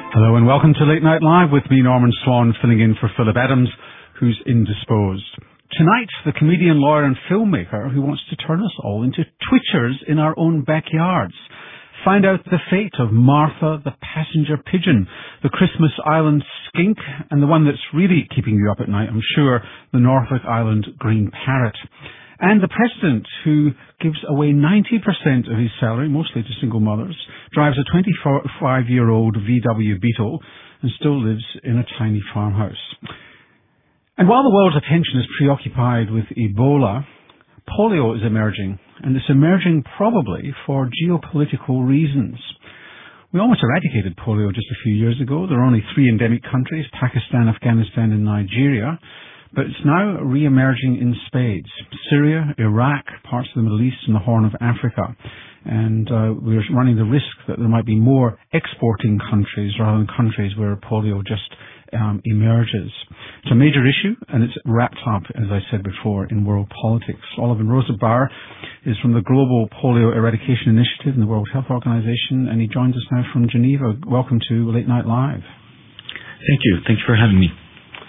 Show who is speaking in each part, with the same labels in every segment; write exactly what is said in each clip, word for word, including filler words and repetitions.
Speaker 1: Hello and welcome to Late Night Live with me, Norman Swan, filling in for Philip Adams, who's indisposed. Tonight, the comedian, lawyer and filmmaker who wants to turn us all into twitchers in our own backyards. Find out the fate of Martha the passenger pigeon, the Christmas Island skink, and the one that's really keeping you up at night, I'm sure, the Norfolk Island green parrot. And the president, who gives away ninety percent of his salary, mostly to single mothers, drives a twenty-five-year-old V W Beetle, and still lives in a tiny farmhouse. And while the world's attention is preoccupied with Ebola, polio is emerging, and it's emerging probably for geopolitical reasons. We almost eradicated polio just a few years ago. There are only three endemic countries, Pakistan, Afghanistan and Nigeria. But it's now re-emerging in spades. Syria, Iraq, parts of the Middle East and the Horn of Africa. And uh, we're running the risk that there might be more exporting countries rather than countries where polio just um, emerges. It's a major issue and it's wrapped up, as I said before, in world politics. Oliver Rosenbauer is from the Global Polio Eradication Initiative in the World Health Organization, and he joins us now from Geneva. Welcome to Late Night Live.
Speaker 2: Thank you. Thanks for having me.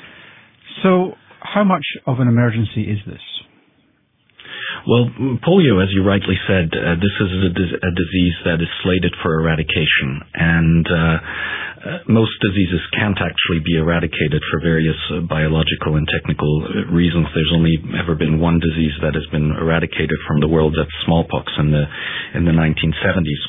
Speaker 1: So, how much of an emergency is this?
Speaker 2: Well, polio, as you rightly said, uh, this is a, a disease that is slated for eradication, and uh, uh, most diseases can't actually be eradicated for various uh, biological and technical reasons. There's only ever been one disease that has been eradicated from the world, that's smallpox in the in the nineteen seventies.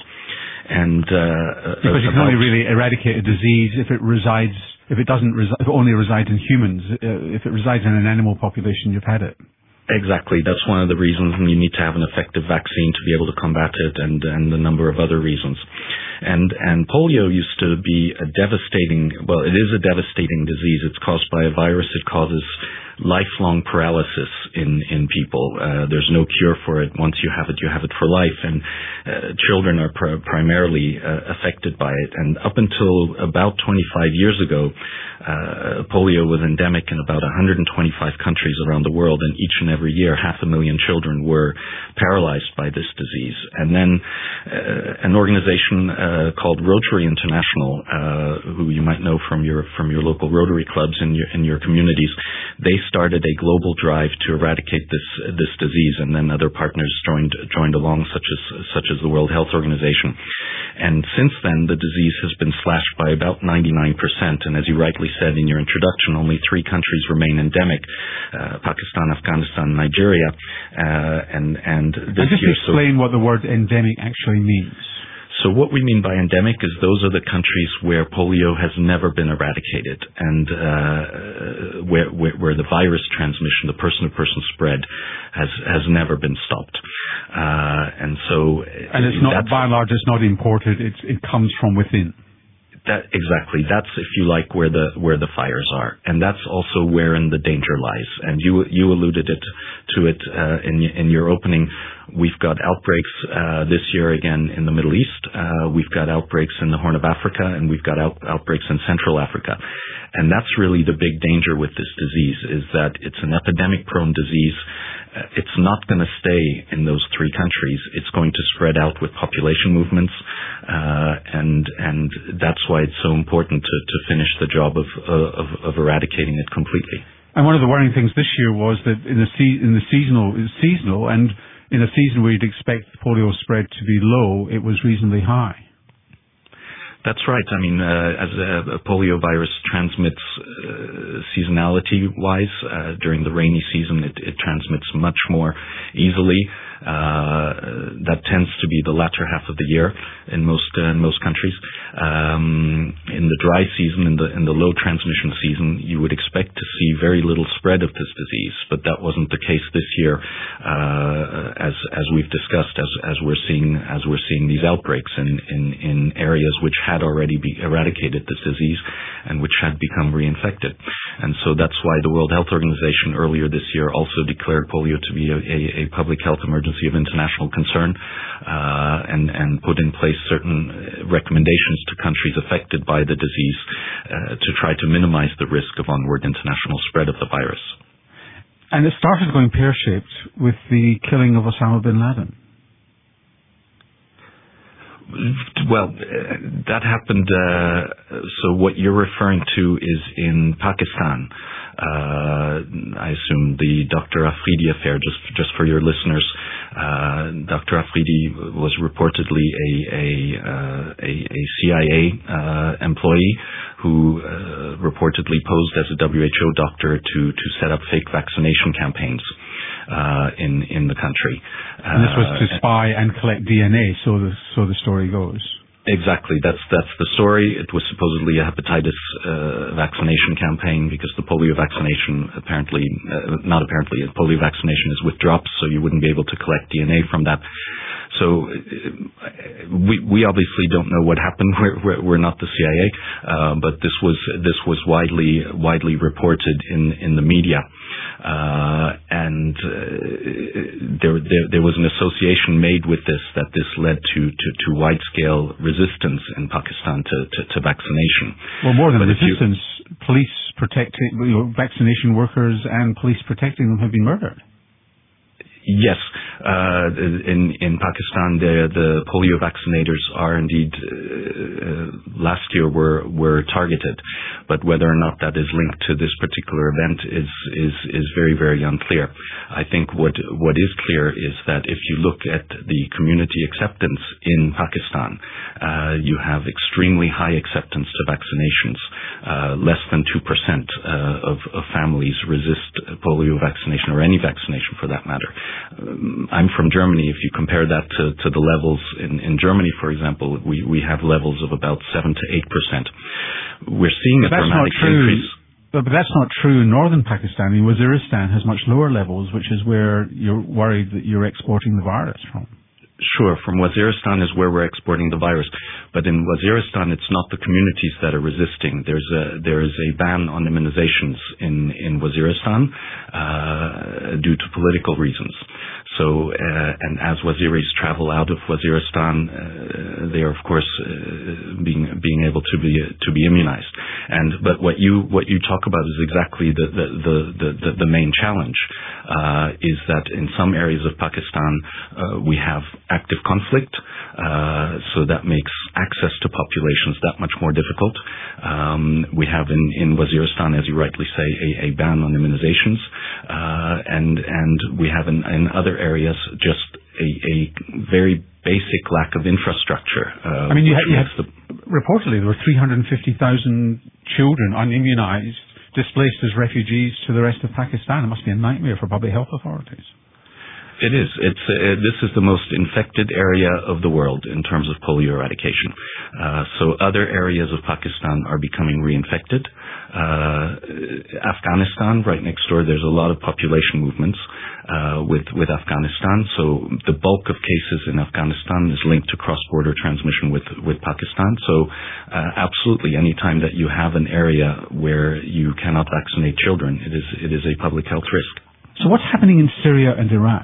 Speaker 2: And uh,
Speaker 1: because you can only really eradicate a disease if it resides. If it doesn't, resi- if it only resides in humans, uh, if it resides in an animal population, you've had it.
Speaker 2: Exactly. That's one of the reasons, and you need to have an effective vaccine to be able to combat it, and, and a number of other reasons. And, and polio used to be a devastating, well, it is a devastating disease. It's caused by a virus. It causes lifelong paralysis in, in people. Uh, there's no cure for it. Once you have it, you have it for life. And uh, children are pr- primarily uh, affected by it. And up until about twenty-five years ago, uh, polio was endemic in about one hundred twenty-five countries around the world. And each and every year, half a million children were paralyzed by this disease. And then uh, an organization uh, called Rotary International, uh, who you might know from your from your local Rotary clubs in your in your communities, they started a global drive to eradicate this this disease, and then other partners joined joined along, such as such as the World Health Organization. And since then, the disease has been slashed by about ninety-nine percent. And as you rightly said in your introduction, only three countries remain endemic: uh, Pakistan, Afghanistan, Nigeria. Uh, and and this
Speaker 1: and just
Speaker 2: year,
Speaker 1: explain
Speaker 2: so,
Speaker 1: what the word endemic actually means.
Speaker 2: So what we mean by endemic is those are the countries where polio has never been eradicated, and uh, where, where, where the virus transmission, the person-to-person spread, has has never been stopped. Uh, and so,
Speaker 1: and it's not, by and large, it's not imported. It's, it comes from within.
Speaker 2: That, exactly. That's, if you like, where the where the fires are, and that's also wherein the danger lies. And you you alluded it to it uh, in in your opening. We've got outbreaks uh, this year again in the Middle East. Uh, we've got outbreaks in the Horn of Africa, and we've got out, outbreaks in Central Africa. And that's really the big danger with this disease, is that it's an epidemic-prone disease. Uh, it's not going to stay in those three countries. It's going to spread out with population movements, uh, and and that's why it's so important to, to finish the job of, uh, of of eradicating it completely.
Speaker 1: And one of the worrying things this year was that in the se- in the seasonal it's seasonal and in a season where you'd expect polio spread to be low, it was reasonably high.
Speaker 2: That's right. I mean, uh, as a, a polio virus transmits uh, seasonality-wise, uh, during the rainy season, it, it transmits much more easily. Uh, that tends to be the latter half of the year in most uh, in most countries. Um, in the dry season, in the in the low transmission season, you would expect to see very little spread of this disease, but that wasn't the case this year, uh, as as we've discussed, as as we're seeing as we're seeing these outbreaks in in, in areas which had already be eradicated this disease and which had become reinfected. And so that's why the World Health Organization earlier this year also declared polio to be a, a, a public health emergency of international concern, uh, and, and put in place certain recommendations to countries affected by the disease uh, to try to minimize the risk of onward international spread of the virus.
Speaker 1: And it started going pear-shaped with the killing of Osama bin Laden.
Speaker 2: Well, uh, that happened. Uh, so what you're referring to is in Pakistan. Uh, I assume the Doctor Afridi affair. Just just for your listeners, uh, Doctor Afridi was reportedly a a, uh, a, a C I A uh, employee who uh, reportedly posed as a W H O doctor to to set up fake vaccination campaigns uh, in in the country.
Speaker 1: And this was to spy and collect D N A. So the so the story goes.
Speaker 2: Exactly. That's that's the story. It was supposedly a hepatitis uh, vaccination campaign because the polio vaccination apparently, uh, not apparently, polio vaccination is with drops, so you wouldn't be able to collect D N A from that. So uh, we we obviously don't know what happened. We're we're, we're not the C I A, uh, but this was this was widely widely reported in in the media, uh, and uh, there, there there was an association made with this that this led to to, to wide scale resistance in Pakistan to, to, to vaccination.
Speaker 1: Well, more than but resistance, you, police protecting, you know, vaccination workers and police protecting them have been murdered.
Speaker 2: Yes, uh, in in Pakistan, the the polio vaccinators are indeed uh, uh, last year were were targeted, but whether or not that is linked to this particular event is is is very very unclear. I think what what is clear is that if you look at the community acceptance in Pakistan, uh, you have extremely high acceptance to vaccinations. Uh, less than two percent uh, of, of families resist polio vaccination or any vaccination for that matter. Um, I'm from Germany. If you compare that to, to the levels in, in Germany, for example, we, we have levels of about seven to eight percent. We're seeing a dramatic increase.
Speaker 1: But, but that's not true in northern Pakistan. I mean, Waziristan has much lower levels, which is where you're worried that you're exporting the virus from.
Speaker 2: Sure, from Waziristan is where we're exporting the virus. But in Waziristan, it's not the communities that are resisting. There's a, there is a ban on immunizations in, in Waziristan uh, due to political reasons. So, uh, and as Waziris travel out of Waziristan, uh, they are of course uh, being being able to be to be immunized. And but what you what you talk about is exactly the the the the, the main challenge. Uh, is that in some areas of Pakistan uh, we have active conflict, uh, so that makes access to populations that much more difficult. Um, we have in, in Waziristan, as you rightly say, a, a ban on immunizations, uh, and and we have in, in other areas just a, a very basic lack of infrastructure. Uh,
Speaker 1: I mean, you had, you had the, reportedly there were three hundred fifty thousand children unimmunized, displaced as refugees to the rest of Pakistan. It must be a nightmare for public health authorities.
Speaker 2: It is. It's uh, this is the most infected area of the world in terms of polio eradication. Uh, so other areas of Pakistan are becoming reinfected. Uh, Afghanistan, right next door, there's a lot of population movements uh, with with Afghanistan. So the bulk of cases in Afghanistan is linked to cross-border transmission with with Pakistan. So uh, absolutely, any time that you have an area where you cannot vaccinate children, it is it is a public health risk.
Speaker 1: So what's happening in Syria and Iraq?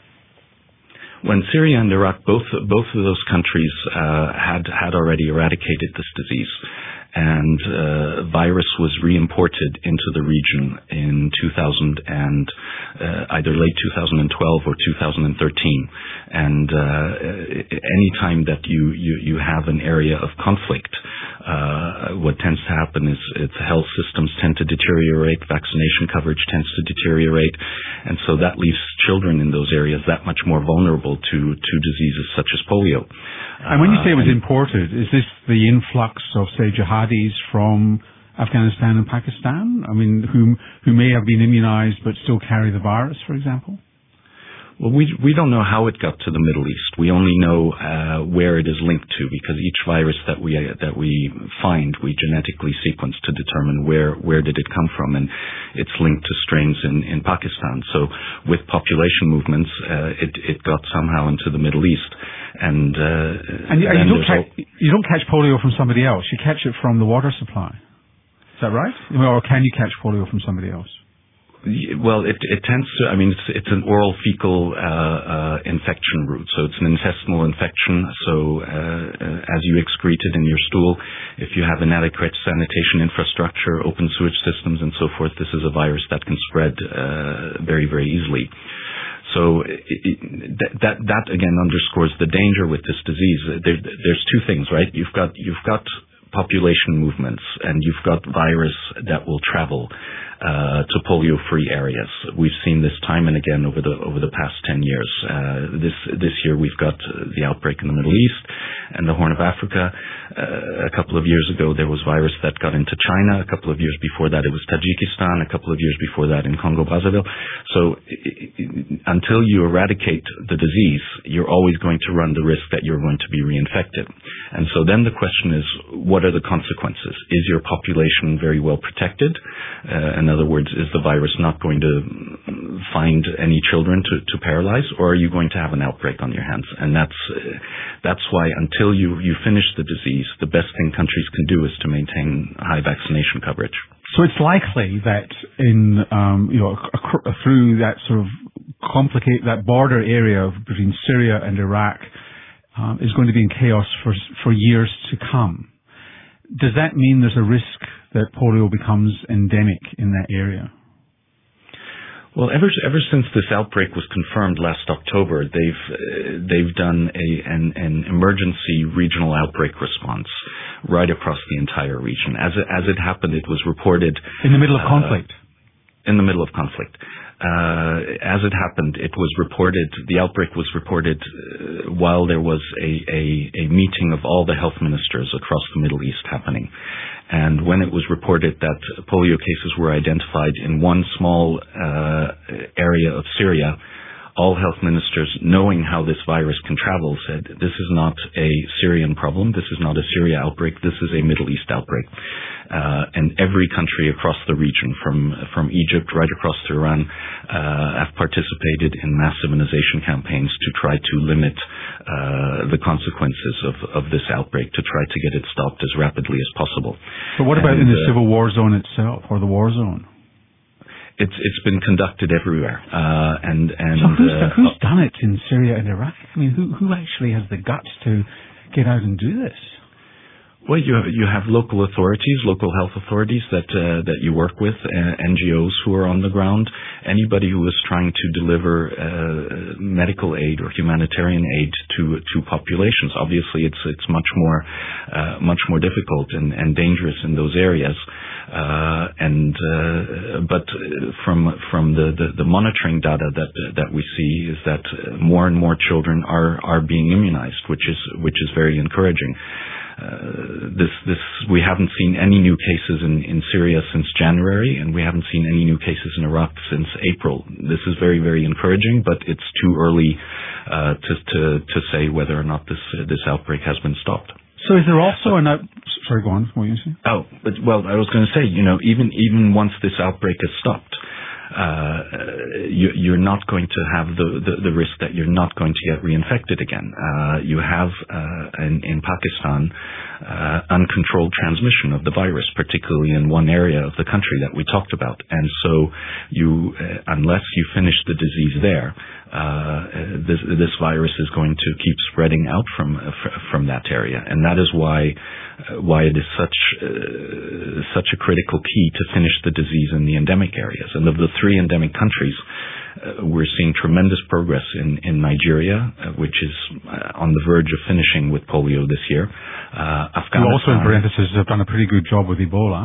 Speaker 2: When Syria and Iraq, both both of those countries uh, had had already eradicated this disease, and uh, virus was reimported into the region in two thousand and uh, either late two thousand twelve or two thousand thirteen. And uh, any time that you, you you have an area of conflict, uh, what tends to happen is its health systems tend to deteriorate, vaccination coverage tends to deteriorate, and so that leaves children in those areas that much more vulnerable to to diseases such as polio.
Speaker 1: And when you say it was imported, is this the influx of, say, jihadis from Afghanistan and Pakistan? I mean, who who may have been immunized but still carry the virus, for example?
Speaker 2: Well, we we don't know how it got to the Middle East. We only know uh, where it is linked to, because each virus that we uh, that we find, we genetically sequence to determine where where did it come from, and it's linked to strains in, in Pakistan. So, with population movements, uh, it it got somehow into the Middle East, and uh,
Speaker 1: and, you, and you don't catch, you don't catch polio from somebody else. You catch it from the water supply. Is that right? Or can you catch polio from somebody else?
Speaker 2: Well, it, it tends to, I mean, it's, it's an oral fecal uh, uh, infection route. So it's an intestinal infection. So uh, uh, as you excrete it in your stool, if you have inadequate sanitation infrastructure, open sewage systems and so forth, this is a virus that can spread uh, very, very easily. So it, it, that, that, that again underscores the danger with this disease. There, there's two things, right? You've got, you've got population movements and you've got virus that will travel Uh, to polio-free areas. We've seen this time and again over the over the past ten years. Uh, this this year we've got uh, the outbreak in the Middle East and the Horn of Africa. Uh, a couple of years ago there was virus that got into China. A couple of years before that it was Tajikistan. A couple of years before that in Congo-Brazzaville. So it, it, until you eradicate the disease, you're always going to run the risk that you're going to be reinfected. And so then the question is, what are the consequences? Is your population very well protected? Uh, in other words, is the virus not going to find any children to, to paralyze, or are you going to have an outbreak on your hands? And that's uh, that's why until you, you finish the disease, the best thing countries can do is to maintain high vaccination coverage.
Speaker 1: So it's likely that in um, you know ac- through that sort of complicate that border area between Syria and Iraq um, is going to be in chaos for for years to come. Does that mean there's a risk that polio becomes endemic in that area?
Speaker 2: Well, ever ever since this outbreak was confirmed last October, they've uh, they've done a an, an emergency regional outbreak response right across the entire region. As it, as it happened, it was reported
Speaker 1: in the middle of uh, conflict.
Speaker 2: In the middle of conflict. Uh, as it happened, it was reported, the outbreak was reported uh, while there was a, a, a meeting of all the health ministers across the Middle East happening. And when it was reported that polio cases were identified in one small uh, area of Syria, all health ministers, knowing how this virus can travel, said, this is not a Syrian problem, this is not a Syria outbreak, this is a Middle East outbreak. Uh, and every country across the region, from from Egypt right across to Iran, uh, have participated in mass immunization campaigns to try to limit uh, the consequences of, of this outbreak, to try to get it stopped as rapidly as possible.
Speaker 1: But what about
Speaker 2: and,
Speaker 1: in the
Speaker 2: uh,
Speaker 1: civil war zone itself, or the war zone?
Speaker 2: It's it's been conducted everywhere, uh, and and
Speaker 1: so who's,
Speaker 2: uh,
Speaker 1: who's done it in Syria and Iraq? I mean, who who actually has the guts to get out and do this?
Speaker 2: Well, you have, you have local authorities, local health authorities that uh, that you work with, uh, N G Os who are on the ground, anybody who is trying to deliver uh, medical aid or humanitarian aid to to populations. Obviously, it's it's much more uh, much more difficult and, and dangerous in those areas. Uh, and uh, but from from the, the, the monitoring data that that we see is that more and more children are are being immunized, which is which is very encouraging. Uh, this, this, we haven't seen any new cases in, in Syria since January, and we haven't seen any new cases in Iraq since April. This is very, very encouraging, but it's too early uh, to, to to say whether or not this uh, this outbreak has been stopped.
Speaker 1: So, is there also an out? Sorry, go on. What were you saying?
Speaker 2: Oh, but well, I was going to say, you know, even even once this outbreak is stopped, Uh, you, you're not going to have the, the, the risk that you're not going to get reinfected again. Uh, you have uh, in, in Pakistan uh, uncontrolled transmission of the virus, particularly in one area of the country that we talked about. And so, you, uh, unless you finish the disease there, uh, this, this virus is going to keep spreading out from uh, from that area, and that is why uh, why it is such uh, such a critical key to finish the disease in the endemic areas. And of the three endemic countries, uh, we're seeing tremendous progress in in Nigeria, uh, which is uh, on the verge of finishing with polio this year. Uh, Afghanistan,
Speaker 1: who also, in parentheses, have done a pretty good job with Ebola.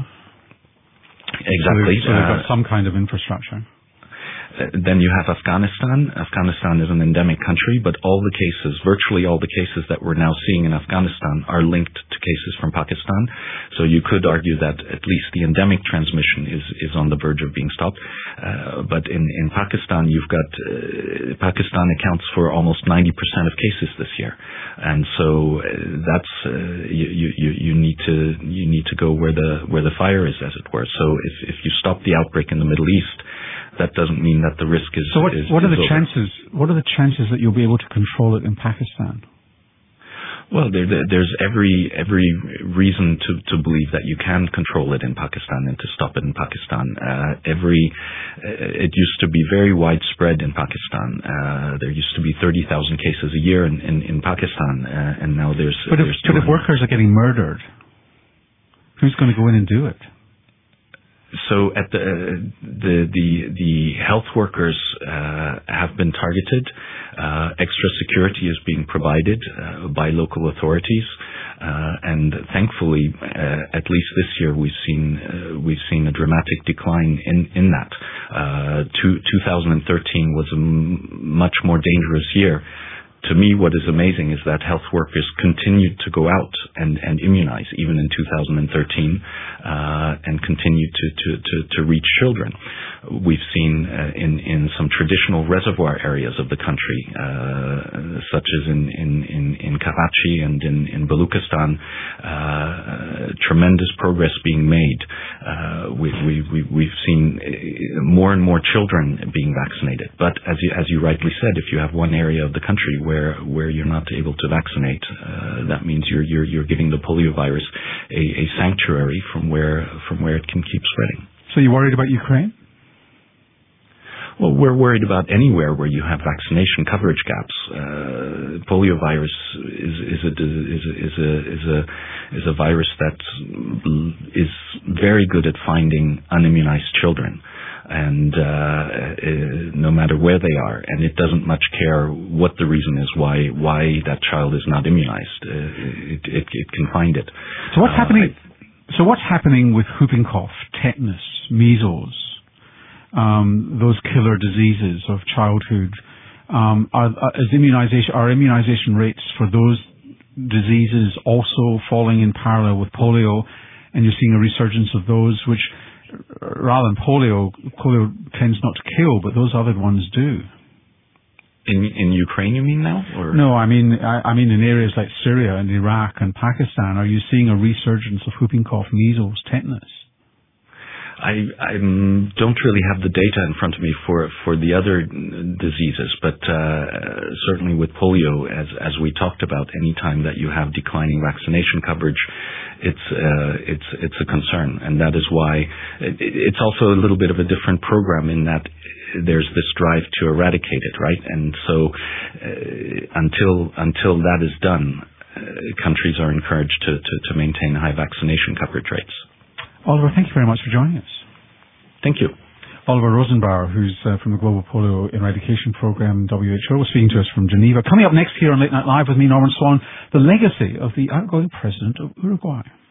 Speaker 2: Exactly.
Speaker 1: So, so they've got
Speaker 2: uh,
Speaker 1: some kind of infrastructure.
Speaker 2: Then you have Afghanistan. Afghanistan is an endemic country, but all the cases, virtually all the cases that we're now seeing in Afghanistan are linked to cases from Pakistan. So you could argue that at least the endemic transmission is, is on the verge of being stopped. Uh, but in, in Pakistan, you've got, uh, Pakistan accounts for almost ninety percent of cases this year. And so uh, that's, uh, you, you, you need to, you need to go where the, where the fire is, as it were. So if, if you stop the outbreak in the Middle East, that doesn't mean that the risk is.
Speaker 1: So what,
Speaker 2: is,
Speaker 1: what are
Speaker 2: is
Speaker 1: the
Speaker 2: over.
Speaker 1: chances? What are the chances that you'll be able to control it in Pakistan?
Speaker 2: Well, there, there, there's every every reason to, to believe that you can control it in Pakistan and to stop it in Pakistan. Uh, every uh, it used to be very widespread in Pakistan. Uh, there used to be thirty thousand cases a year in in, in Pakistan, uh, and now there's.
Speaker 1: But if,
Speaker 2: there's
Speaker 1: but if workers are getting murdered, who's going to go in and do it?
Speaker 2: So at the the the, the health workers uh, have been targeted. Uh, extra security is being provided uh, by local authorities, uh, and thankfully, uh, at least this year, we've seen uh, we've seen a dramatic decline in in that. Uh, two, twenty thirteen was a m- much more dangerous year. To me, what is amazing is that health workers continued to go out and, and immunize, even in two thousand thirteen, uh, and continued to, to, to, to reach children. We've seen uh, in, in some traditional reservoir areas of the country, uh, such as in, in, in, in Karachi and in, in Baluchistan, uh, tremendous progress being made. Uh, we, we, we, we've seen more and more children being vaccinated. But as you, as you rightly said, if you have one area of the country where where you're not able to vaccinate, uh, that means you're you're you're giving the polio virus a, a sanctuary from where from where it can keep spreading.
Speaker 1: So you're worried about Ukraine?
Speaker 2: Well, we're worried about anywhere where you have vaccination coverage gaps. Uh, polio virus is is a is a is a is a is a virus that is very good at finding unimmunized children. And uh, uh, no matter where they are, and it doesn't much care what the reason is why why that child is not immunized. Uh, it, it it can find it.
Speaker 1: So what's
Speaker 2: uh,
Speaker 1: happening?
Speaker 2: I,
Speaker 1: so what's happening with whooping cough, tetanus, measles, um, those killer diseases of childhood? Um, are, are, is immunization are immunization rates for those diseases also falling in parallel with polio? And you're seeing a resurgence of those, which rather than polio, polio tends not to kill, but those other ones do.
Speaker 2: In in Ukraine, you mean now? Or?
Speaker 1: No, I mean I, I mean in areas like Syria and Iraq and Pakistan. Are you seeing a resurgence of whooping cough, measles, tetanus?
Speaker 2: I, I don't really have the data in front of me for, for the other diseases, but uh, certainly with polio, as as we talked about, any time that you have declining vaccination coverage, it's uh, it's it's a concern, and that is why it, it's also a little bit of a different program in that there's this drive to eradicate it, right? And so uh, until until that is done, uh, countries are encouraged to, to to maintain high vaccination coverage rates.
Speaker 1: Oliver, thank you very much for joining us.
Speaker 2: Thank you.
Speaker 1: Oliver Rosenbauer, who's uh, from the Global Polio Eradication Program, W H O, was speaking to us from Geneva. Coming up next here on Late Night Live with me, Norman Swan, the legacy of the outgoing president of Uruguay.